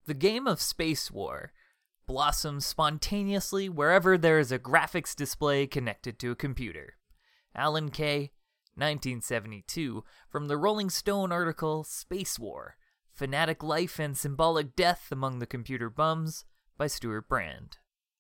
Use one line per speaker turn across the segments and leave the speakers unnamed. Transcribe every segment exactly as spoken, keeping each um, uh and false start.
The game of Space War blossoms spontaneously wherever there is a graphics display connected to a computer. Alan Kay, nineteen seventy-two, from the Rolling Stone article Space War, Fanatic Life and Symbolic Death Among the Computer Bums by Stuart Brand.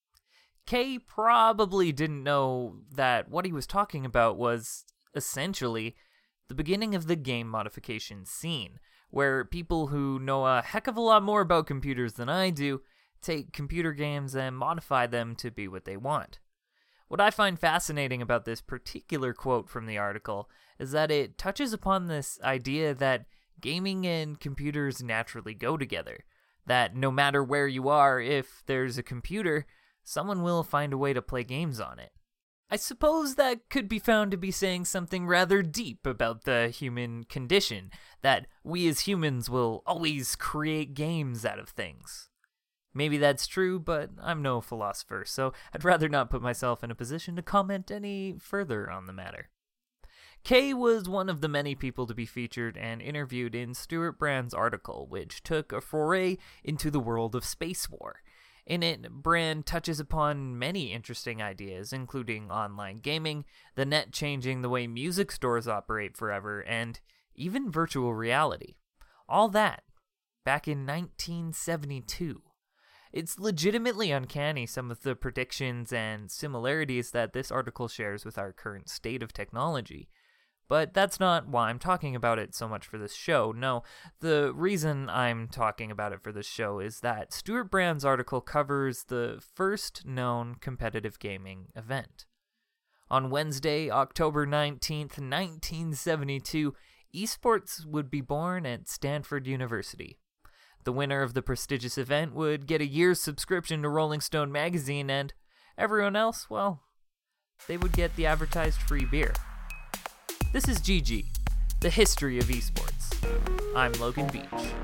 Kay probably didn't know that what he was talking about was, essentially, the beginning of the game modification scene, where people who know a heck of a lot more about computers than I do take computer games and modify them to be what they want. What I find fascinating about this particular quote from the article is that it touches upon this idea that gaming and computers naturally go together, that no matter where you are, if there's a computer, someone will find a way to play games on it. I suppose that could be found to be saying something rather deep about the human condition, that we as humans will always create games out of things. Maybe that's true, but I'm no philosopher, so I'd rather not put myself in a position to comment any further on the matter. Kay was one of the many people to be featured and interviewed in Stuart Brand's article, which took a foray into the world of Space War. In it, Brand touches upon many interesting ideas, including online gaming, the net changing the way music stores operate forever, and even virtual reality. All that back in nineteen seventy-two. It's legitimately uncanny, some of the predictions and similarities that this article shares with our current state of technology. But that's not why I'm talking about it so much for this show. No, the reason I'm talking about it for this show is that Stuart Brand's article covers the first known competitive gaming event. On Wednesday, October nineteenth, nineteen seventy-two, esports would be born at Stanford University. The winner of the prestigious event would get a year's subscription to Rolling Stone magazine, and everyone else, well, they would get the advertised free beer. This is G G, the history of esports. I'm Logan Beach.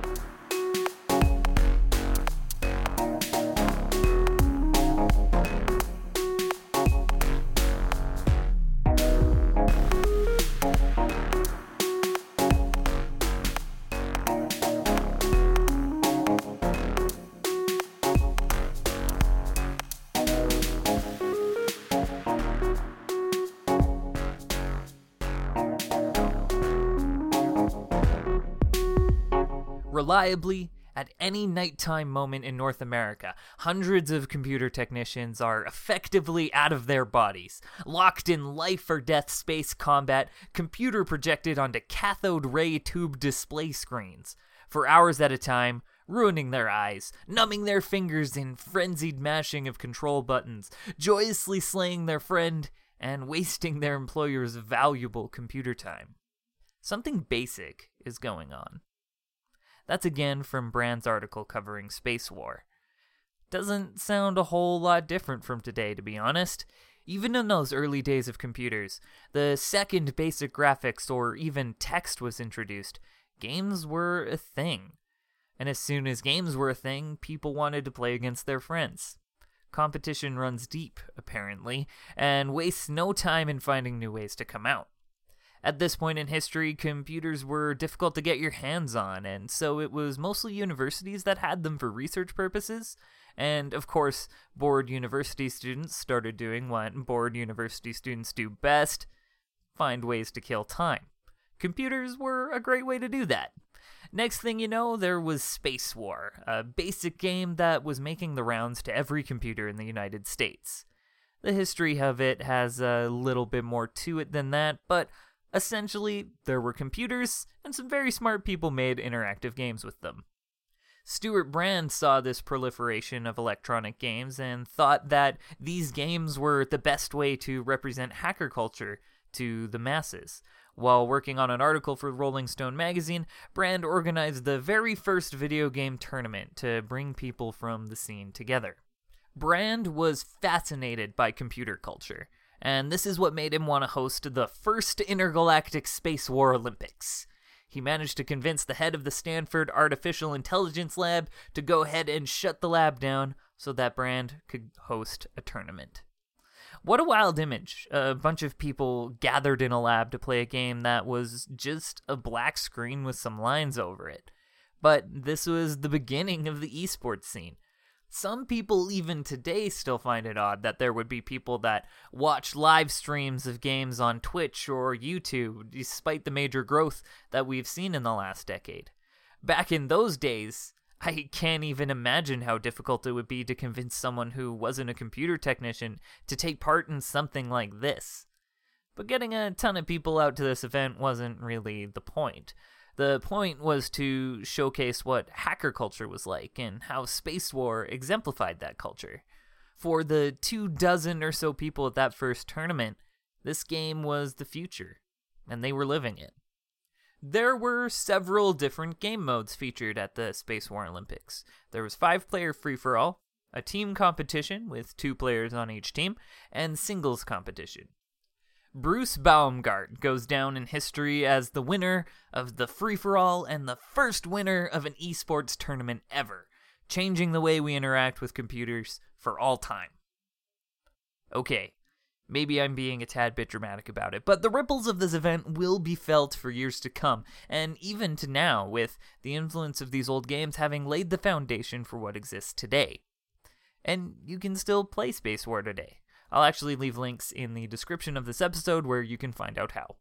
Reliably, at any nighttime moment in North America, hundreds of computer technicians are effectively out of their bodies, locked in life or death space combat, computer projected onto cathode ray tube display screens, for hours at a time, ruining their eyes, numbing their fingers in frenzied mashing of control buttons, joyously slaying their friend, and wasting their employer's valuable computer time. Something basic is going on. That's again from Brand's article covering Space War. Doesn't sound a whole lot different from today, to be honest. Even in those early days of computers, the second basic graphics or even text was introduced, games were a thing. And as soon as games were a thing, people wanted to play against their friends. Competition runs deep, apparently, and wastes no time in finding new ways to come out. At this point in history, computers were difficult to get your hands on, and so it was mostly universities that had them for research purposes. And, of course, bored university students started doing what bored university students do best: find ways to kill time. Computers were a great way to do that. Next thing you know, there was Space War, a basic game that was making the rounds to every computer in the United States. The history of it has a little bit more to it than that, but essentially, there were computers, and some very smart people made interactive games with them. Stuart Brand saw this proliferation of electronic games and thought that these games were the best way to represent hacker culture to the masses. While working on an article for Rolling Stone magazine, Brand organized the very first video game tournament to bring people from the scene together. Brand was fascinated by computer culture, and this is what made him want to host the first intergalactic Space War Olympics. He managed to convince the head of the Stanford Artificial Intelligence Lab to go ahead and shut the lab down so that Brand could host a tournament. What a wild image. A bunch of people gathered in a lab to play a game that was just a black screen with some lines over it. But this was the beginning of the esports scene. Some people even today still find it odd that there would be people that watch live streams of games on Twitch or YouTube, despite the major growth that we've seen in the last decade. Back in those days, I can't even imagine how difficult it would be to convince someone who wasn't a computer technician to take part in something like this. But getting a ton of people out to this event wasn't really the point. The point was to showcase what hacker culture was like and how Spacewar exemplified that culture. For the two dozen or so people at that first tournament, this game was the future, and they were living it. There were several different game modes featured at the Spacewar Olympics. There was five-player free-for-all, a team competition with two players on each team, and singles competition. Bruce Baumgart goes down in history as the winner of the free-for-all and the first winner of an esports tournament ever, changing the way we interact with computers for all time. Okay, maybe I'm being a tad bit dramatic about it, but the ripples of this event will be felt for years to come, and even to now, with the influence of these old games having laid the foundation for what exists today. And you can still play Spacewar today. I'll actually leave links in the description of this episode where you can find out how.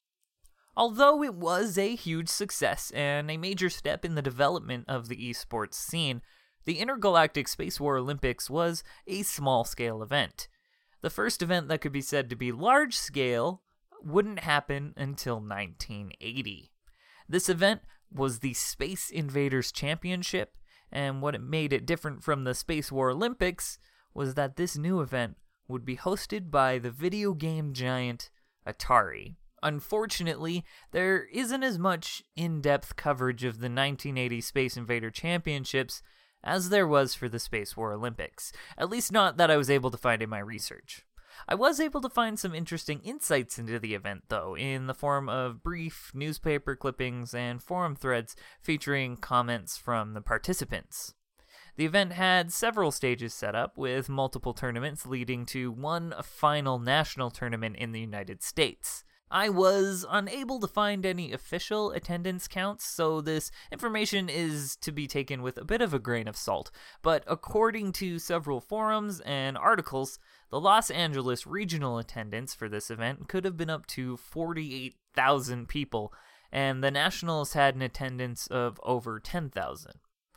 Although it was a huge success and a major step in the development of the esports scene, the Intergalactic Spacewar Olympics was a small-scale event. The first event that could be said to be large-scale wouldn't happen until nineteen eighty. This event was the Space Invaders Championship, and what made it different from the Spacewar Olympics was that this new event would be hosted by the video game giant Atari. Unfortunately, there isn't as much in-depth coverage of the nineteen eighty Space Invader Championships as there was for the Spacewar Olympics, at least not that I was able to find in my research. I was able to find some interesting insights into the event, though, in the form of brief newspaper clippings and forum threads featuring comments from the participants. The event had several stages set up, with multiple tournaments leading to one final national tournament in the United States. I was unable to find any official attendance counts, so this information is to be taken with a bit of a grain of salt. But according to several forums and articles, the Los Angeles regional attendance for this event could have been up to forty-eight thousand people, and the nationals had an attendance of over ten thousand.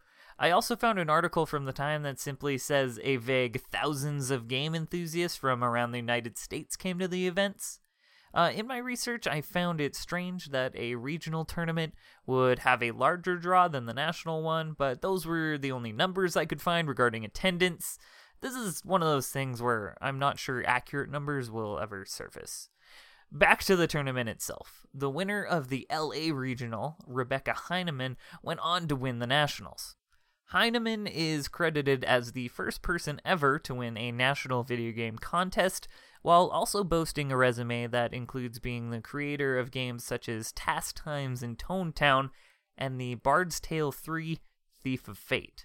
I also found an article from the time that simply says a vague thousands of game enthusiasts from around the United States came to the events. Uh, in my research, I found it strange that a regional tournament would have a larger draw than the national one, but those were the only numbers I could find regarding attendance. This is one of those things where I'm not sure accurate numbers will ever surface. Back to the tournament itself. The winner of the L A Regional, Rebecca Heineman, went on to win the Nationals. Heineman is credited as the first person ever to win a national video game contest, while also boasting a resume that includes being the creator of games such as Task Times and Tone Town and the Bard's Tale three Thief of Fate.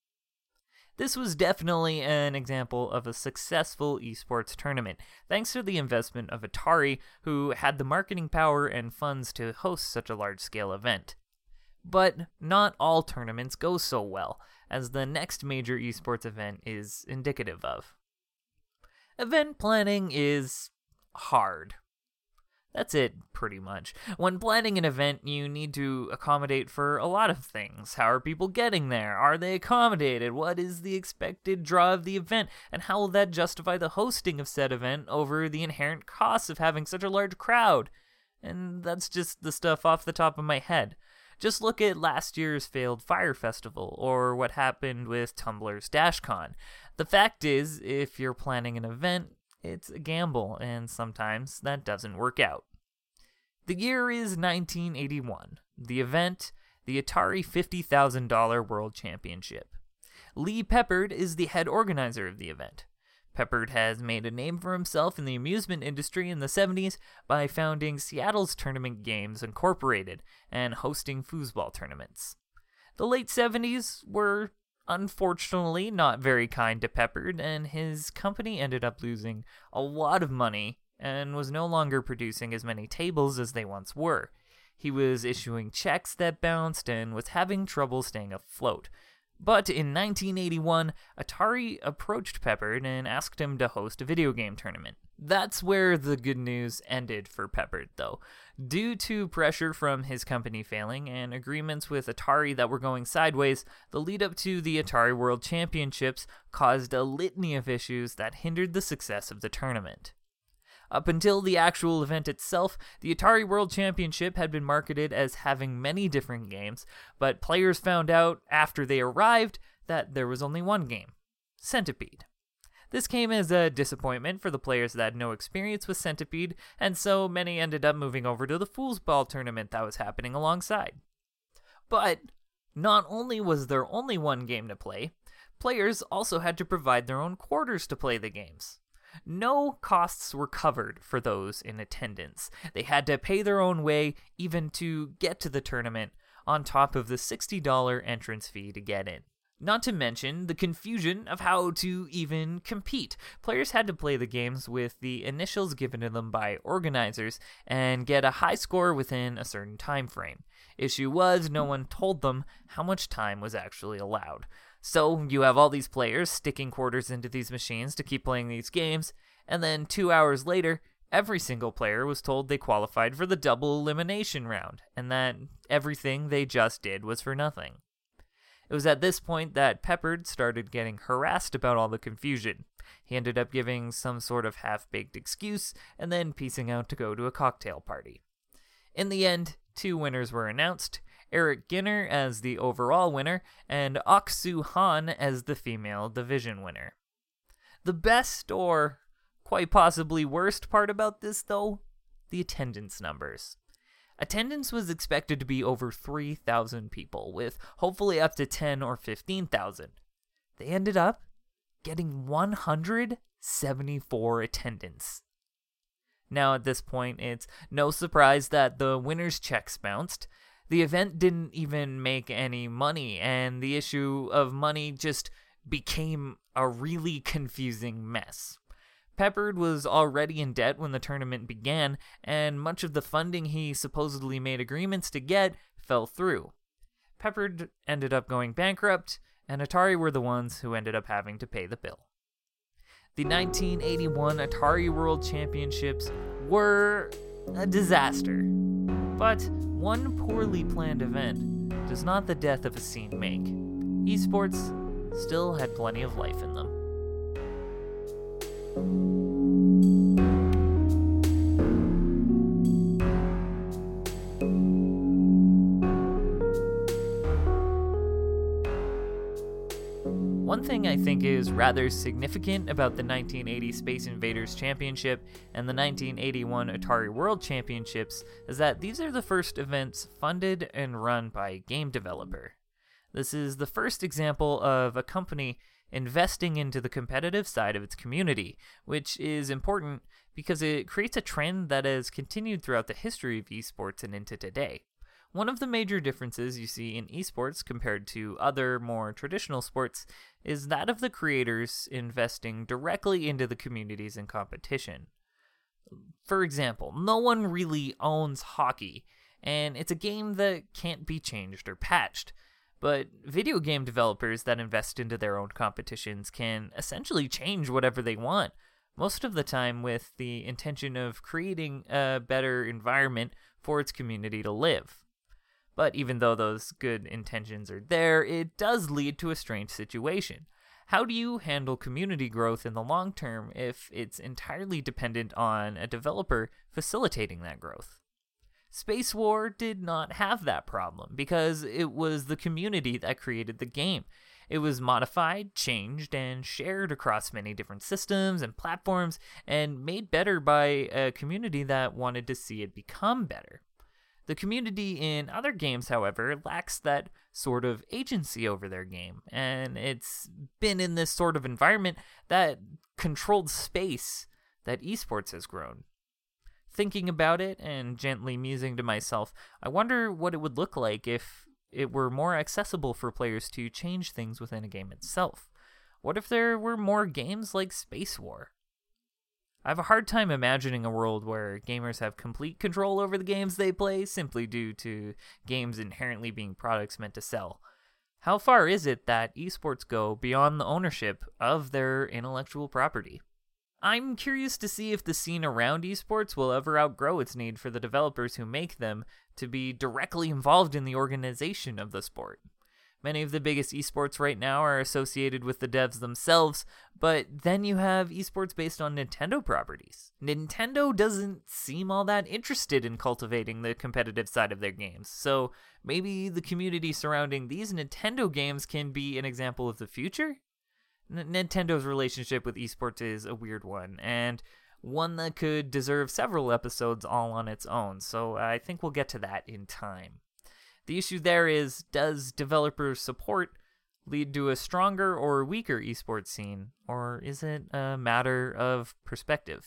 This was definitely an example of a successful esports tournament, thanks to the investment of Atari, who had the marketing power and funds to host such a large-scale event. But not all tournaments go so well, as the next major esports event is indicative of. Event planning is hard. That's it, pretty much. When planning an event, you need to accommodate for a lot of things. How are people getting there? Are they accommodated? What is the expected draw of the event? And how will that justify the hosting of said event over the inherent costs of having such a large crowd? And that's just the stuff off the top of my head. Just look at last year's failed Fire Festival, or what happened with Tumblr's DashCon. The fact is, if you're planning an event, it's a gamble, and sometimes that doesn't work out. The year is nineteen eighty-one. The event, the Atari fifty thousand dollars World Championship. Lee Peppard is the head organizer of the event. Peppard has made a name for himself in the amusement industry in the seventies by founding Seattle's Tournament Games Incorporated and hosting foosball tournaments. The late seventies were unfortunately not very kind to Peppard, and his company ended up losing a lot of money and was no longer producing as many tables as they once were. He was issuing checks that bounced and was having trouble staying afloat. But in nineteen eighty-one, Atari approached Peppard and asked him to host a video game tournament. That's where the good news ended for Peppard, though. Due to pressure from his company failing and agreements with Atari that were going sideways, the lead up to the Atari World Championships caused a litany of issues that hindered the success of the tournament. Up until the actual event itself, the Atari World Championship had been marketed as having many different games, but players found out after they arrived that there was only one game, Centipede. This came as a disappointment for the players that had no experience with Centipede, and so many ended up moving over to the Foosball tournament that was happening alongside. But not only was there only one game to play, players also had to provide their own quarters to play the games. No costs were covered for those in attendance. They had to pay their own way even to get to the tournament, on top of the sixty dollars entrance fee to get in. Not to mention the confusion of how to even compete. Players had to play the games with the initials given to them by organizers and get a high score within a certain time frame. Issue was, no one told them how much time was actually allowed. So you have all these players sticking quarters into these machines to keep playing these games, and then two hours later, every single player was told they qualified for the double elimination round, and that everything they just did was for nothing. It was at this point that Peppard started getting harassed about all the confusion. He ended up giving some sort of half-baked excuse, and then piecing out to go to a cocktail party. In the end, two winners were announced, Eric Ginner as the overall winner, and Aksu Han as the female division winner. The best, or quite possibly worst part about this, though, the attendance numbers. Attendance was expected to be over three thousand people, with hopefully up to ten or fifteen thousand. They ended up getting one hundred seventy-four attendance. Now at this point, it's no surprise that the winners' checks bounced. The event didn't even make any money, and the issue of money just became a really confusing mess. Peppard was already in debt when the tournament began, and much of the funding he supposedly made agreements to get fell through. Peppard ended up going bankrupt, and Atari were the ones who ended up having to pay the bill. The nineteen eighty-one Atari World Championships were a disaster. But one poorly planned event does not the death of a scene make. Esports still had plenty of life in them. One thing I think is rather significant about the nineteen eighty Space Invaders Championship and the nineteen eighty-one Atari World Championships is that these are the first events funded and run by a game developer. This is the first example of a company investing into the competitive side of its community, which is important because it creates a trend that has continued throughout the history of esports and into today. One of the major differences you see in esports compared to other more traditional sports is that of the creators investing directly into the communities in competition. For example, no one really owns hockey, and it's a game that can't be changed or patched. But video game developers that invest into their own competitions can essentially change whatever they want, most of the time with the intention of creating a better environment for its community to live. But even though those good intentions are there, it does lead to a strange situation. How do you handle community growth in the long term if it's entirely dependent on a developer facilitating that growth? Spacewar did not have that problem because it was the community that created the game. It was modified, changed, and shared across many different systems and platforms and made better by a community that wanted to see it become better. The community in other games, however, lacks that sort of agency over their game, and it's been in this sort of environment, that controlled space, that esports has grown. Thinking about it and gently musing to myself, I wonder what it would look like if it were more accessible for players to change things within a game itself. What if there were more games like Spacewar? I have a hard time imagining a world where gamers have complete control over the games they play simply due to games inherently being products meant to sell. How far is it that esports go beyond the ownership of their intellectual property? I'm curious to see if the scene around esports will ever outgrow its need for the developers who make them to be directly involved in the organization of the sport. Many of the biggest esports right now are associated with the devs themselves, but then you have esports based on Nintendo properties. Nintendo doesn't seem all that interested in cultivating the competitive side of their games, so maybe the community surrounding these Nintendo games can be an example of the future? N- Nintendo's relationship with esports is a weird one, and one that could deserve several episodes all on its own, so I think we'll get to that in time. The issue there is, does developer support lead to a stronger or weaker esports scene, or is it a matter of perspective?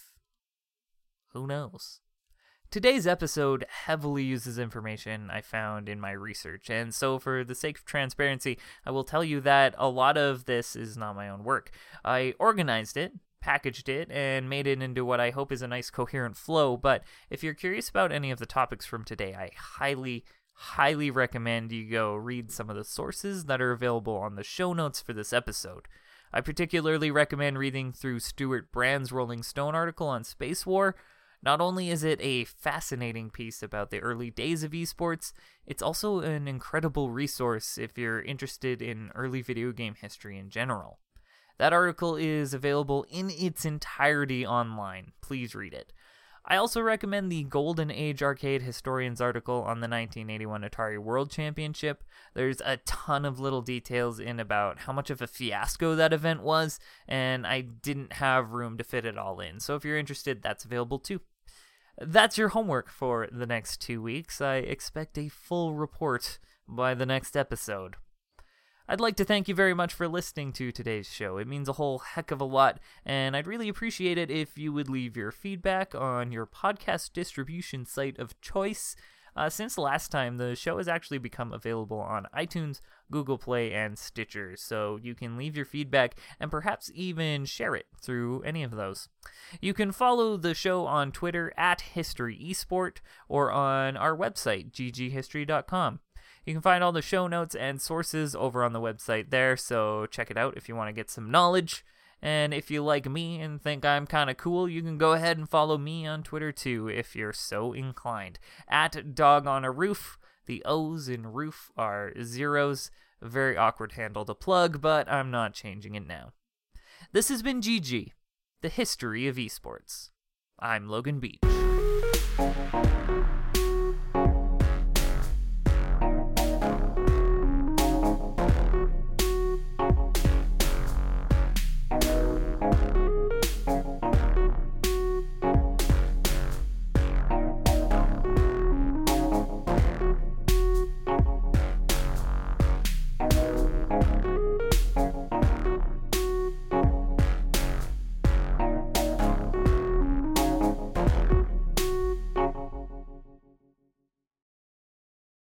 Who knows? Today's episode heavily uses information I found in my research, and so for the sake of transparency, I will tell you that a lot of this is not my own work. I organized it, packaged it, and made it into what I hope is a nice coherent flow, but if you're curious about any of the topics from today, I highly highly recommend you go read some of the sources that are available on the show notes for this episode. I particularly recommend reading through Stuart Brand's Rolling Stone article on Space War. Not only is it a fascinating piece about the early days of esports, it's also an incredible resource if you're interested in early video game history in general. That article is available in its entirety online. Please read it. I also recommend the Golden Age Arcade Historians article on the nineteen eighty-one Atari World Championship. There's a ton of little details in about how much of a fiasco that event was, and I didn't have room to fit it all in. So if you're interested, that's available too. That's your homework for the next two weeks. I expect a full report by the next episode. I'd like to thank you very much for listening to today's show. It means a whole heck of a lot, and I'd really appreciate it if you would leave your feedback on your podcast distribution site of choice. Uh, since last time, the show has actually become available on iTunes, Google Play, and Stitcher, so you can leave your feedback and perhaps even share it through any of those. You can follow the show on Twitter at History Esport or on our website, g g history dot com. You can find all the show notes and sources over on the website there, so check it out if you want to get some knowledge. And if you like me and think I'm kind of cool, you can go ahead and follow me on Twitter too, if you're so inclined. At Dog on a Roof. The O's in roof are zeros. A very awkward handle to plug, but I'm not changing it now. This has been G G, the history of esports. I'm Logan Beach.